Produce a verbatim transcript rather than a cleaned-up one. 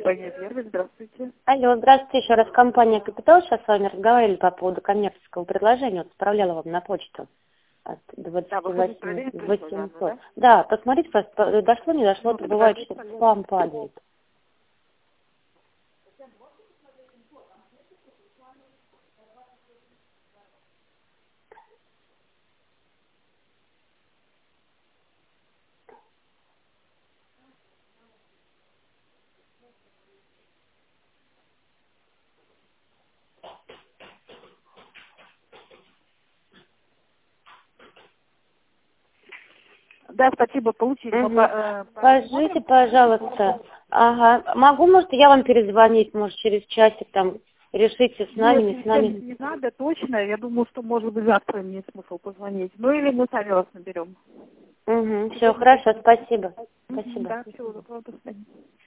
компания «Первый». Здравствуйте. Алло, здравствуйте, еще раз. Компания «Капитал». Сейчас с вами разговаривали по поводу коммерческого предложения. Вот отправляла вам на почту от Да, вы двадцати хотите восьми проверить, восемьсот. да? Да, посмотрите, просто дошло, не дошло, Ну, то бывает, подождите, что пожалуйста. спам падает. Да, спасибо, получили. Мы Угу. по- э, Скажите, посмотрим. пожалуйста, ага, могу, может, я вам перезвонить, может, через часик там решите с нами, Нет, не с сейчас нами? не надо, точно. Я думаю, что, может быть, завтра имеет смысл позвонить. Ну, или мы сами вас наберем. Угу. Все, хорошо, спасибо. Мгм, Спасибо. да, всего доброго, до свидания.